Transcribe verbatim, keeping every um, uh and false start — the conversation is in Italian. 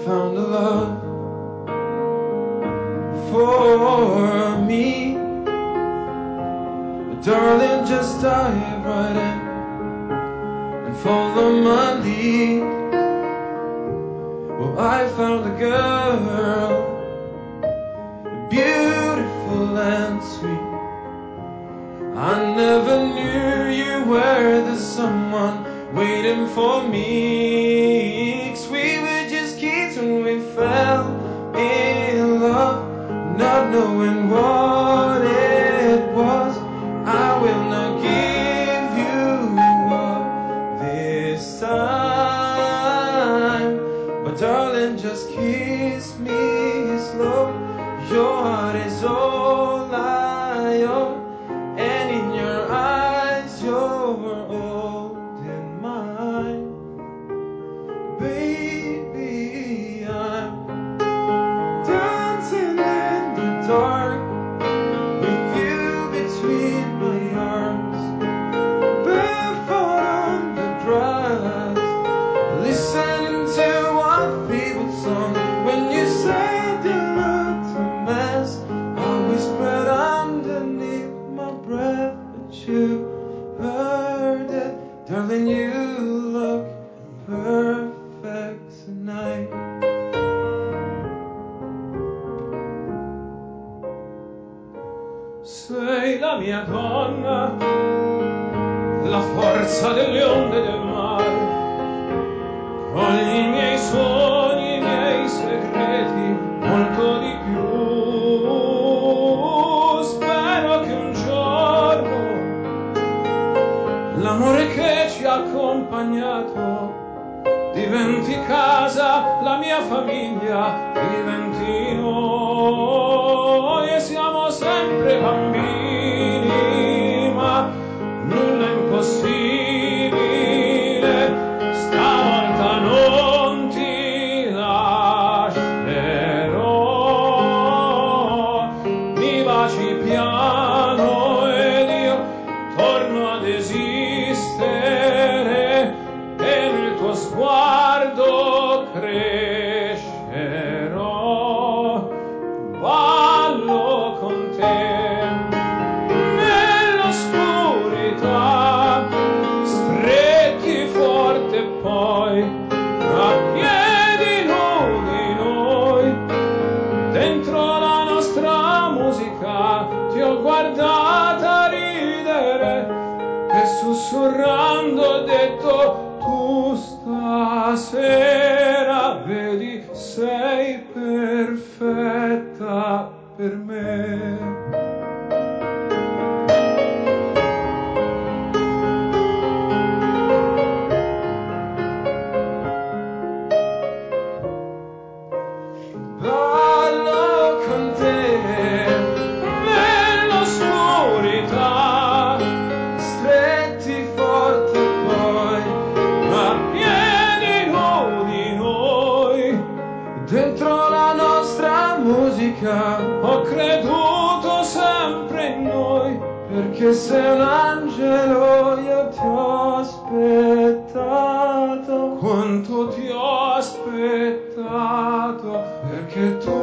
found a love for me. Darling, just dive right in and follow my lead. Well, I found a girl, beautiful and sweet. I never knew you were the someone waiting for me. 'Cause we were just kids when we fell in love, not knowing what it was. I will not give you up this time, but darling, just kiss me slow. Your heart is all I own, and in your eyes you're holding mine. Baby, I'm dancing in the dark with you between my arms, barefoot on the grass, listening to our favorite song. When you said you looked a mess, I whispered underneath my breath, but you heard it. Darling, you look perfect tonight. Sei la mia donna, la forza delle onde del mare, con i miei sogni, i miei segreti, molto di più. Spero che un giorno l'amore che ci ha accompagnato diventi casa, la mia famiglia diventi noi, e siamo sempre bambini, ma nulla è impossibile. Stavolta non ti lascerò, mi baci piano ed io torno ad esistere, e nel tuo sguardo crescerò. Ballo con te nell'oscurità, stretti forte, poi a piedi nudi noi, dentro la nostra musica. Ti ho guardata ridere e sussurrando ho detto: tu stasera vedi, sei perfetta per me. Ballo con te nell'oscurità, stretti forte poi a piedi nudi noi, dentro la nostra musica. Ho creduto sempre in noi, Perché sei un angelo, io ti ho aspettato. quanto ti ho aspettato, Perché tu